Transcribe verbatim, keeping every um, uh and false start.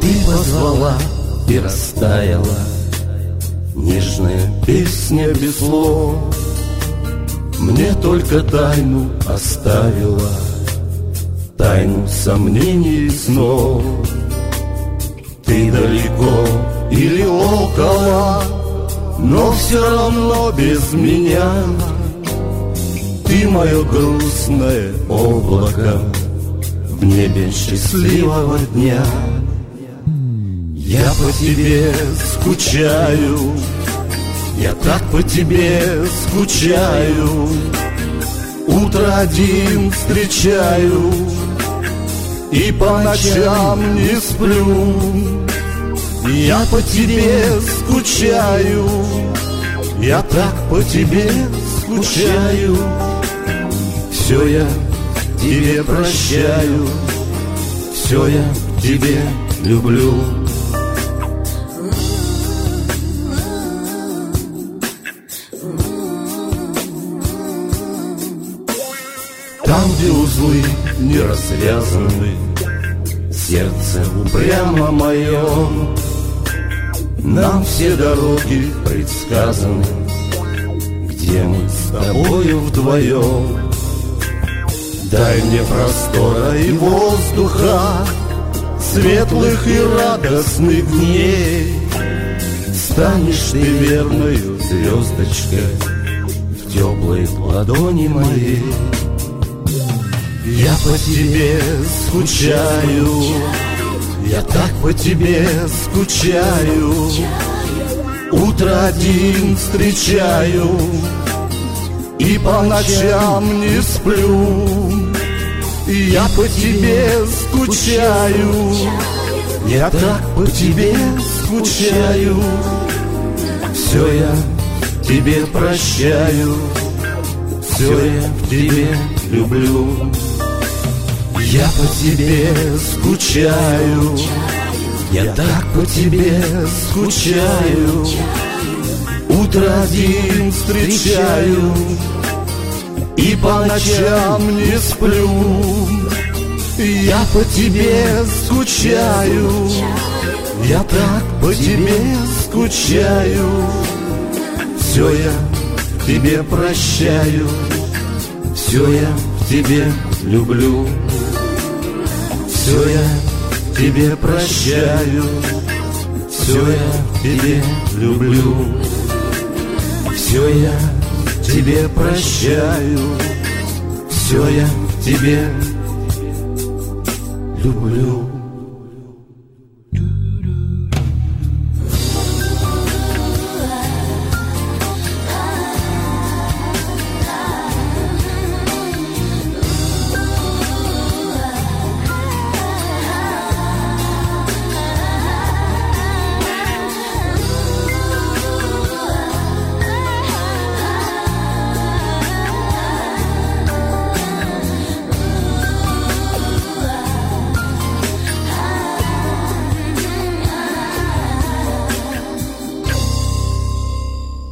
Ты позвала и растаяла, нежная песня без слов. Мне только тайну оставила, тайну сомнений и снов. Ты далеко или около, но все равно без меня. Ты мое грустное облако в небе счастливого дня. Я по тебе скучаю, я так по тебе скучаю. Утро один встречаю и по ночам не сплю. Я по тебе скучаю, я так по тебе скучаю. Все я тебе прощаю, все я тебе люблю. Там, где узлы не развязаны, сердце упрямо мое, нам все дороги предсказаны, где мы с тобою вдвоем. Дай мне простора и воздуха, светлых и радостных дней. Станешь ты верною звездочкой в теплой ладони моей. Я по тебе скучаю, я так по тебе скучаю. Утро один встречаю и по ночам не сплю. Я по тебе скучаю, я так по тебе скучаю. Все я тебе прощаю, все я в тебе люблю. Я по тебе скучаю, я так по тебе скучаю. Утро один встречаю и по ночам не сплю. Я по тебе скучаю, я так по тебе скучаю. Все я тебе прощаю, все я в тебе люблю. Все я тебе прощаю, все я тебе люблю. Все я тебе прощаю, все я тебе люблю.